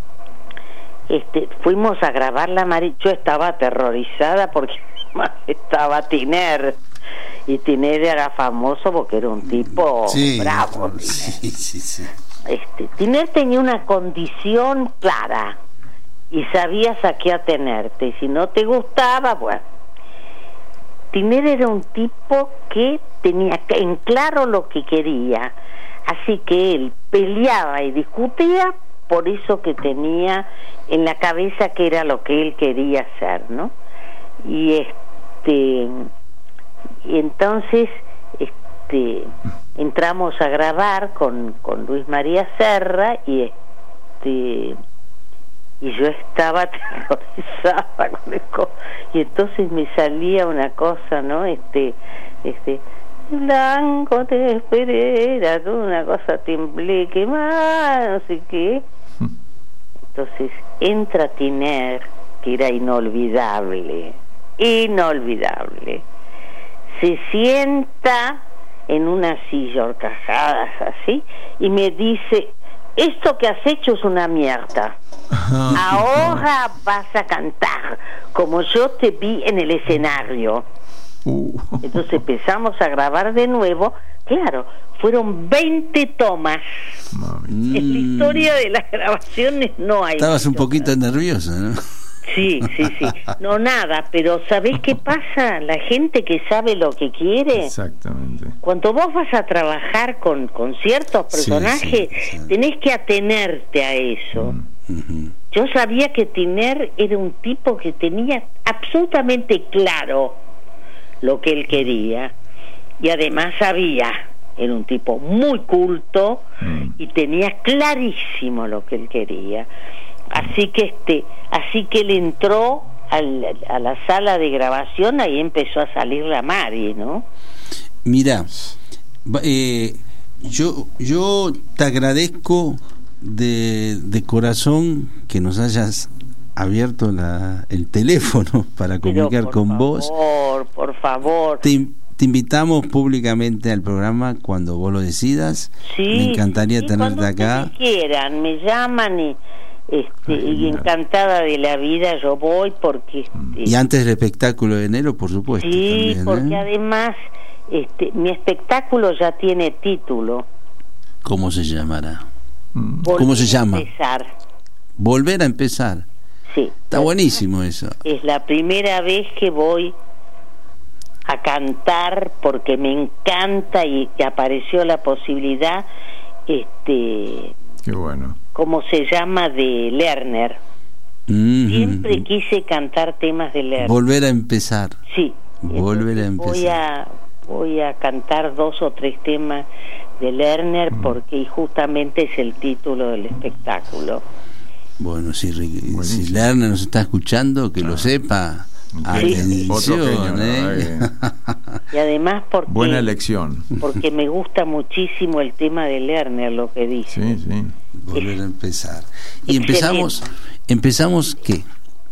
Este, fuimos a grabar la Mari, yo estaba aterrorizada porque estaba Tiner, y Tiner era famoso porque era un tipo sí, bravo. Sí, sí, sí. Este, Tiner tenía una condición clara y sabías a qué atenerte, y si no te gustaba, bueno. Tiner era un tipo que tenía en claro lo que quería, así que él peleaba y discutía por eso que tenía en la cabeza que era lo que él quería hacer, ¿no? Y este y entonces este entramos a grabar con, con Luis María Serra y este y yo estaba aterrorizada con el co- y entonces me salía una cosa, ¿no? Este, este blanco te esperera, toda una cosa temblé, que más, no sé qué. Entonces entra Tiner, que era inolvidable, inolvidable. Se sienta en una silla horcajadas así y me dice: esto que has hecho es una mierda. Ahora vas a cantar como yo te vi en el escenario. Uh. Entonces empezamos a grabar de nuevo. Claro, fueron veinte tomas. Mami. En la historia de las grabaciones no hay. Estabas un poquito nerviosa, ¿no? Sí, sí, sí. No, nada, pero ¿sabés qué pasa? La gente que sabe lo que quiere, Exactamente. cuando vos vas a trabajar con, con ciertos personajes, Sí, sí, sí. tenés que atenerte a eso. Mm. Ujú. Yo sabía que Tiner era un tipo que tenía absolutamente claro lo que él quería, y además sabía, era un tipo muy culto Mm. y tenía clarísimo lo que él quería. Así que este, así que él entró al, a la sala de grabación, ahí empezó a salir la Mari, ¿no? Mira, va- eh, yo yo te agradezco de, de corazón que nos hayas abierto la, el teléfono para Pero comunicar por con favor, vos. por favor. Te, te invitamos públicamente al programa cuando vos lo decidas. Sí, Me encantaría sí, tenerte cuando acá. ustedes quieran, me llaman y este Ay, y genial. encantada de la vida yo voy porque este, Y antes del espectáculo de enero, por supuesto. sí, también, porque ¿eh? además este mi espectáculo ya tiene título. ¿Cómo se llamará? Mm. ¿Cómo Volver se a llama? empezar. Volver a empezar. Sí. Está buenísimo eso. Es la primera vez que voy a cantar porque me encanta y que apareció la posibilidad, este, Qué bueno. ¿cómo se llama? De Lerner. Mm. Siempre quise cantar temas de Lerner. Volver a empezar. Sí. Volver a Entonces Voy empezar. a voy a cantar dos o tres temas de Lerner porque justamente es el título del espectáculo. Bueno, si, Rick- si Buenísimo. Lerner nos está escuchando, que lo sepa. Sí. Otro genio, Atención, la ¿eh? verdad Y además porque Buena elección. porque me gusta muchísimo el tema de Lerner, lo que dice. Sí, sí. Volver a empezar. Y Excelente. empezamos, empezamos ¿qué?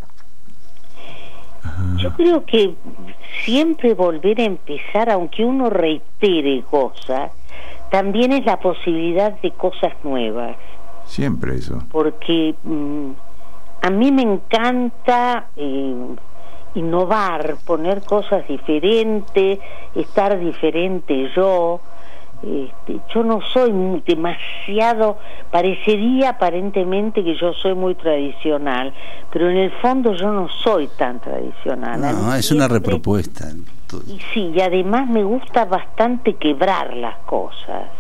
Yo creo que siempre volver a empezar, aunque uno reitere cosas, también es la posibilidad de cosas nuevas, Siempre eso. porque mm, a mí me encanta eh, innovar, poner cosas diferentes, estar diferente yo. Este, yo no soy muy- demasiado, parecería aparentemente que yo soy muy tradicional, pero en el fondo yo no soy tan tradicional. A No, mí es una siempre- repropuesta. Y sí, y además me gusta bastante quebrar las cosas.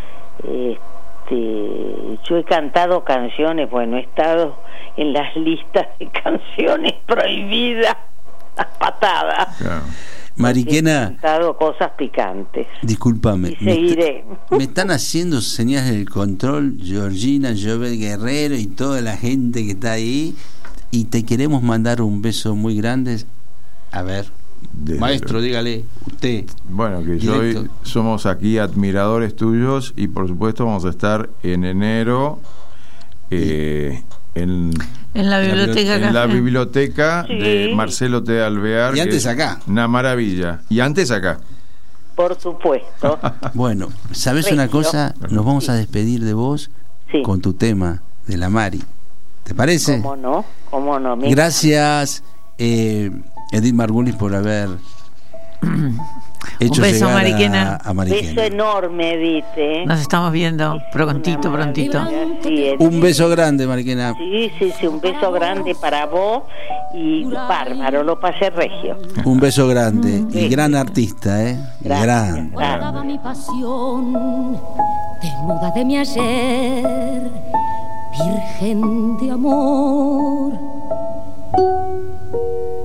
Este, yo he cantado canciones, bueno, he estado en las listas de canciones prohibidas, las patadas. Claro. He Mariquena, cantado cosas picantes. discúlpame. Y me seguiré. está- Me están haciendo señales del control, Georgina, Jovet Guerrero y toda la gente que está ahí. Y te queremos mandar un beso muy grande. A ver, Desde maestro, luego. dígale, usted. Bueno, que yo Directo. hoy somos aquí admiradores tuyos y por supuesto vamos a estar en enero eh, en, En la La biblioteca en la Café. biblioteca Sí. de Marcelo T. Alvear. Y que antes es acá. Una maravilla. Y antes acá. Por supuesto. Bueno, ¿sabes Regio. una cosa? Nos vamos a despedir de vos Sí. con tu tema de la Mari. ¿Te parece? ¿Cómo no? ¿Cómo no? Me Gracias, eh, Edith Margulis, por haber hecho Un beso, llegar Mariquena. a, a Beso Mariquena. enorme, Edith. ¿eh? Nos estamos viendo prontito, Una prontito. maravilla, sí, Edith. Un beso grande, Mariquena. Sí, sí, sí, un beso grande para vos y bárbaro, lo pasé regio. Un beso grande. Y Sí. gran artista, ¿eh? Gracias. Gran. Guardaba mi pasión, desnuda de mi ayer, virgen de amor.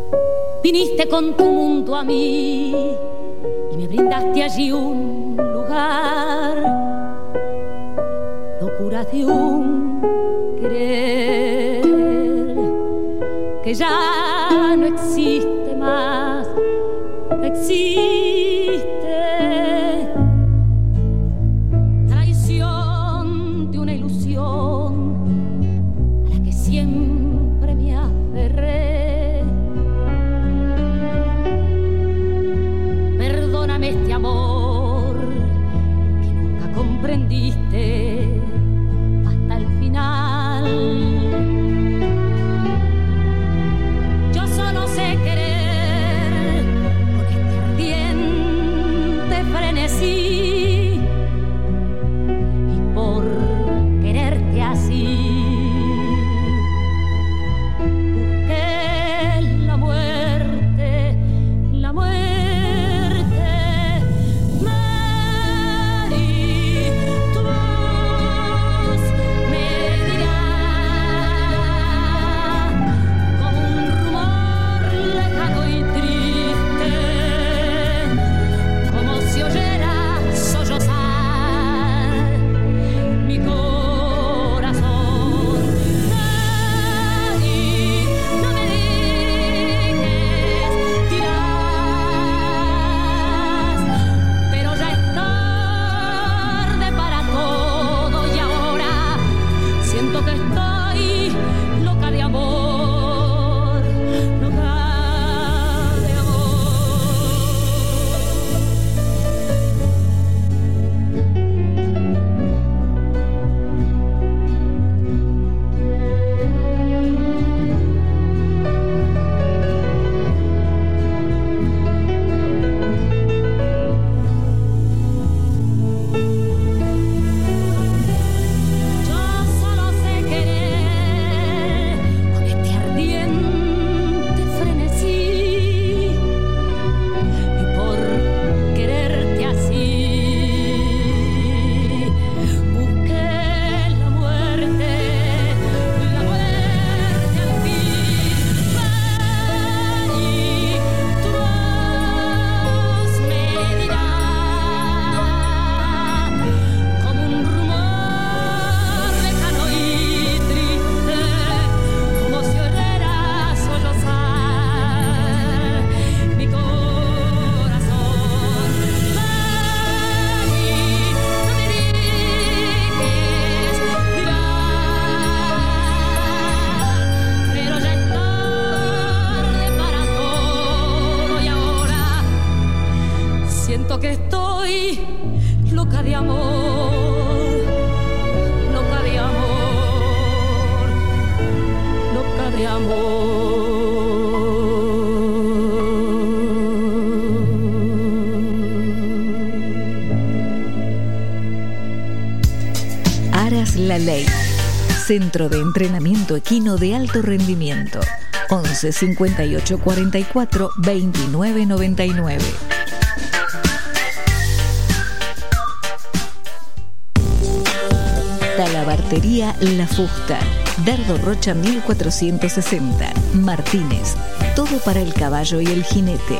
Viniste con tu mundo a mí y me brindaste allí un lugar lugar, locura de un querer que ya no existe más, no existe. Traición de una ilusión a la que siempre me aferré. Perdóname este amor que nunca comprendiste hasta el final. Yo solo sé querer con este ardiente frenesí, y por quererte así busqué la muerte, la muerte. Mary, tu voz me dirá como un rumor lejano y triste, como si oyera sollozar mi corazón. Mary, no me dejes tirar, pero ya es tarde para todo y ahora siento que estoy loca de amor, loca de amor. Yo solo sé querer con este ardiente frenesí, y por quererte así busqué la muerte, la muerte al fin. Mary, tu voz me dirá como un rumor lejano y triste, como si oyera sollozar mi corazón. Mary, no me dejes tirar, pero ya es tarde para todo y ahora siento que estoy loca de amor, loca de amor, loca de amor. Aras La Ley, Centro de Entrenamiento Equino de Alto Rendimiento. once cincuenta y ocho cuarenta y cuatro veintinueve noventa y nueve. Talabartería La Fusta, Dardo Rocha mil cuatrocientos sesenta, Martínez. Todo para el caballo y el jinete.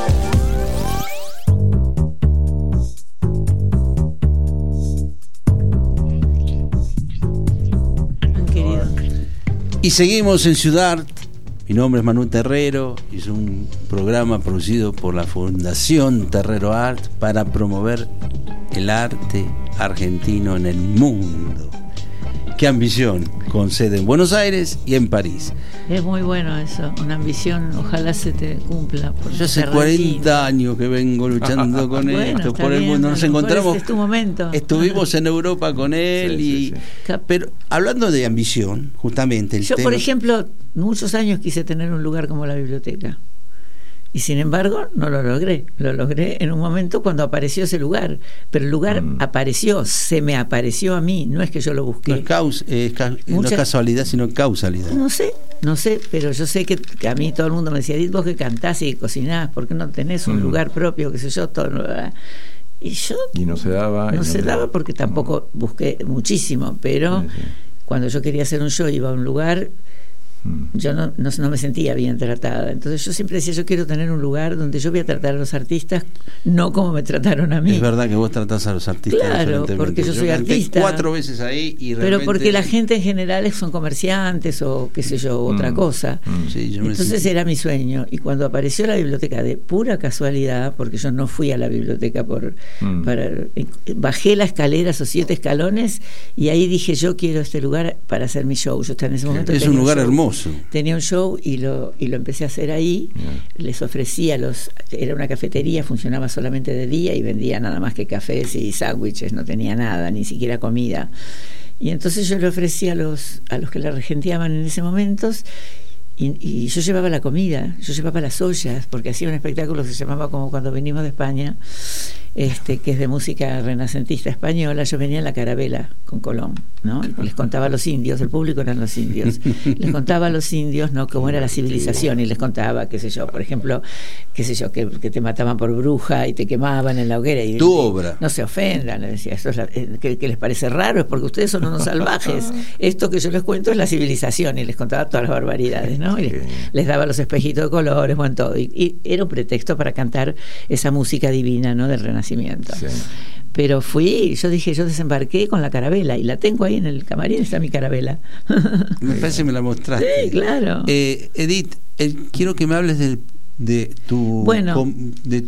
Querido. Y seguimos en Ciudad. Mi nombre es Manuel Terrero y es un programa producido por la Fundación Terrero Art para promover el arte argentino en el mundo. Qué ambición, con sede en Buenos Aires y en París. Es muy bueno eso, una ambición, ojalá se te cumpla. Yo hace cuarenta años que vengo luchando con bueno, esto, por el bien, mundo. Nos encontramos, este es tu momento. Estuvimos en Europa con él, sí, y, sí, sí. Pero hablando de ambición, justamente el Yo, tema... por ejemplo, muchos años quise tener un lugar como la biblioteca. Y sin embargo no lo logré, lo logré en un momento cuando apareció ese lugar, pero el lugar mm. apareció, se me apareció a mí, no es que yo lo busqué. No es, caus, eh, ca, Muchas, no es casualidad, sino causalidad. No sé, no sé, pero yo sé que, que a mí todo el mundo me decía, Edith, vos que cantás y cocinás, ¿por qué no tenés un mm. lugar propio, qué sé yo? Todo, y yo... Y no se daba. No, no se daba daba. porque tampoco busqué muchísimo, pero sí, sí. Cuando yo quería hacer un show iba a un lugar yo no, no, no me sentía bien tratada. Entonces yo siempre decía, yo quiero tener un lugar donde yo voy a tratar a los artistas no como me trataron a mí. Es verdad que vos tratás a los artistas claro, porque yo soy yo canté artista cuatro veces ahí y realmente... pero porque la gente en general son comerciantes o qué sé yo, otra mm. cosa. Mm. Sí, yo me Entonces sentí... era mi sueño. Y cuando apareció la biblioteca, de pura casualidad, porque yo no fui a la biblioteca por mm. para, bajé la escalera, esos siete escalones, y ahí dije, yo quiero este lugar para hacer mi show. Yo en ese momento es un lugar un hermoso. Tenía un show y lo, y lo empecé a hacer ahí. Yeah. Les ofrecía los, era una cafetería, funcionaba solamente de día y vendía nada más que cafés y sándwiches, no tenía nada, ni siquiera comida. Y entonces yo le ofrecía a los, a los que la regenteaban en ese momento, y, y yo llevaba la comida, yo llevaba las ollas, porque hacía un espectáculo que se llamaba como cuando venimos de España, este, que es de música renacentista española. Yo venía en la carabela con Colón, ¿no? Les contaba a los indios, el público eran los indios, les contaba a los indios, ¿no?, cómo era la civilización, y les contaba, qué sé yo, por ejemplo, qué sé yo, que, que te mataban por bruja y te quemaban en la hoguera. Y, tu obra. No se ofendan, les decía, eso es la, que, que les parece raro, es porque ustedes son unos salvajes. Esto que yo les cuento es la civilización, y les contaba todas las barbaridades, ¿no? Y les, les daba los espejitos de colores, bueno, todo. Y, y era un pretexto para cantar esa música divina, ¿no?, del Renacimiento. Sí. Pero fui, yo dije, yo desembarqué con la carabela y la tengo ahí en el camarín, está mi carabela. Me parece que me la mostraste. Sí, claro. Eh, Edith, eh, quiero que me hables de, de tu bueno. com, de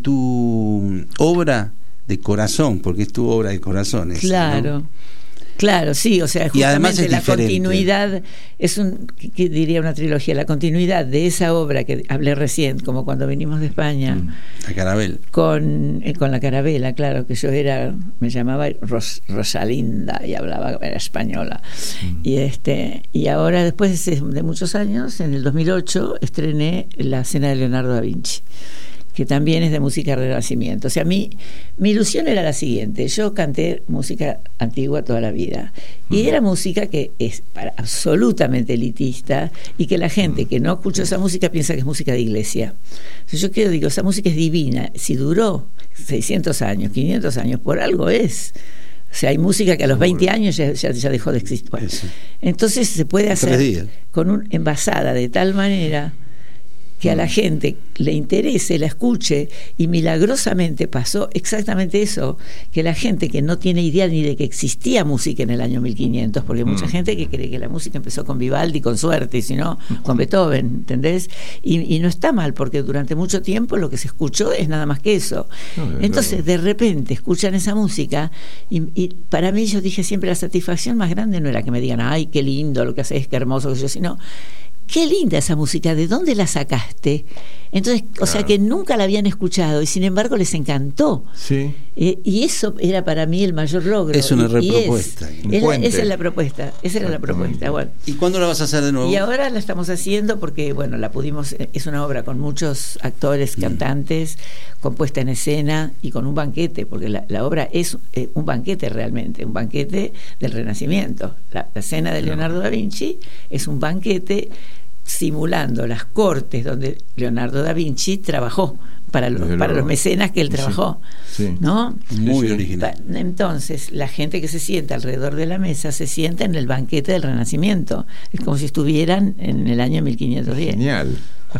tu obra de corazón, porque es tu obra de corazón. Esa, claro. ¿no? Claro, sí, o sea, y además justamente es la diferente. Continuidad es un, ¿qué diría una trilogía? La continuidad de esa obra que hablé recién, como cuando vinimos de España, mm, la Carabel, con, eh, con la Carabela, claro, que yo era, me llamaba Ros, Rosalinda y hablaba, era española, mm. y este, y ahora después de, de muchos años, en el dos mil ocho estrené La Cena de Leonardo da Vinci, que también es de música renacimiento. O sea, mi, mi ilusión era la siguiente: yo canté música antigua toda la vida, y era música que es para, absolutamente elitista, y que la gente que no escucha esa música piensa que es música de iglesia. Entonces yo quiero digo, esa música es divina, si duró seiscientos años, quinientos años, por algo es. O sea, hay música que a los veinte años ya, ya, ya dejó de existir. Bueno, entonces se puede hacer con un envasada de tal manera que a la gente le interese, la escuche, y milagrosamente pasó exactamente eso, que la gente que no tiene idea ni de que existía música en el año mil quinientos, porque hay mucha mm. gente que cree que la música empezó con Vivaldi, con suerte, y si no, con Beethoven, ¿entendés? Y, y no está mal, porque durante mucho tiempo lo que se escuchó es nada más que eso. No, Entonces, de repente, escuchan esa música, y, y para mí, yo dije siempre, la satisfacción más grande no era que me digan, ay, qué lindo lo que haces, qué hermoso, que yo, sino, qué linda esa música, ¿de dónde la sacaste? Entonces, claro. O sea, que nunca la habían escuchado y sin embargo les encantó. Sí. Eh, y eso era para mí el mayor logro. Es una y, repropuesta. Y es, es, esa es la propuesta, esa era la propuesta. Bueno. ¿Y cuándo la vas a hacer de nuevo? Y ahora la estamos haciendo porque, bueno, la pudimos, es una obra con muchos actores, cantantes, mm. con puesta en escena y con un banquete, porque la, la obra es eh, un banquete realmente, un banquete del Renacimiento. La, la cena de Leonardo da Vinci es un banquete simulando las cortes donde Leonardo da Vinci trabajó para los, para los mecenas que él trabajó, sí, sí. ¿no? Muy original. Entonces la gente que se sienta alrededor de la mesa se sienta en el banquete del Renacimiento, es como si estuvieran en el año mil quinientos diez. Genial.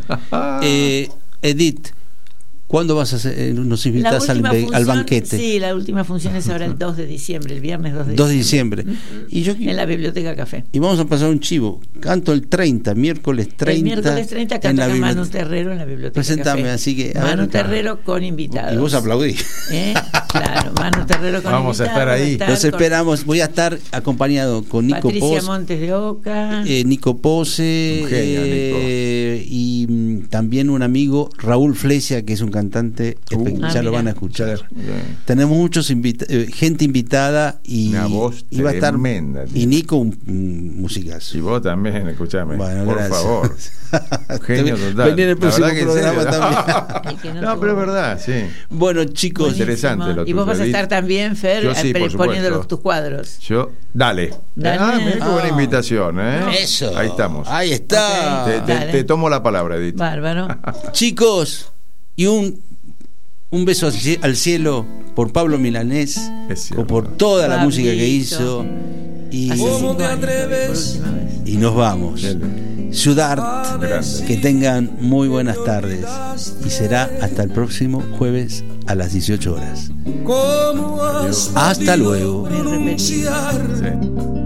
eh, Edith, ¿cuándo vas a hacer, nos invitas al, función, al banquete? Sí, la última función es ahora el dos de diciembre, el viernes dos de dos diciembre. de diciembre. Y yo, en la Biblioteca Café. Y vamos a pasar un chivo. Canto el treinta, miércoles treinta. El miércoles treinta canta Manu Terrero en la Biblioteca Presentame, Café. así que. Manu ver, Terrero con invitados. Y vos aplaudís. ¿Eh? Claro, Manu Terrero con vamos invitados. A estar ahí. Estar Los esperamos. Voy a estar acompañado con Nico Patricia Pose. Montes de Oca. Eh, Nico Pose. Un genio, eh, Nico. Y mm, también un amigo, Raúl Flesia, que es un cantante. Uh, ya ah, lo mira. van a escuchar. Bien. Tenemos muchos invita eh, gente invitada y una voz y va a estar tremenda, y Nico un, un musicazo. Y vos también, escuchame. Bueno, por gracias. favor. Genio total. Venir el próximo programa también. No, pero es verdad, sí. Bueno, chicos, buenísimo. Interesante lo tuyo. Y vos vas a estar también, Fer, yo sí, poniendo los, tus cuadros. Yo, dale. dale. Ah, mira qué buena ah, invitación, ¿eh? Eso. Ahí estamos. Ahí está. Okay. Te, te, te tomo la palabra, Edith. Bárbaro. Chicos, y un un beso al cielo por Pablo Milanés, o por toda la Pablito. Música que hizo. Y, ¿Cómo te atreves? y nos vamos. Ciudad. Grande. Que tengan muy buenas tardes y será hasta el próximo jueves a las dieciocho horas. Hasta luego. Pronunciar Sí.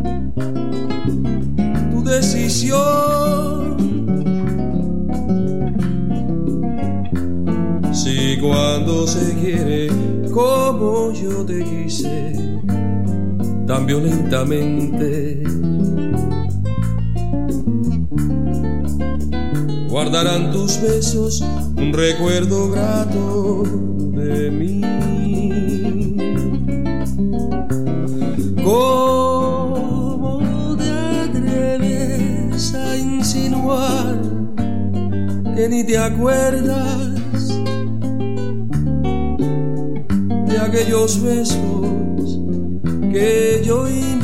tu decisión. Si cuando se quiere como yo te quise, tan violentamente, guardarán tus besos un recuerdo grato de mí. ¿Cómo te atreves a insinuar que ni te acuerdas de aquellos besos que yo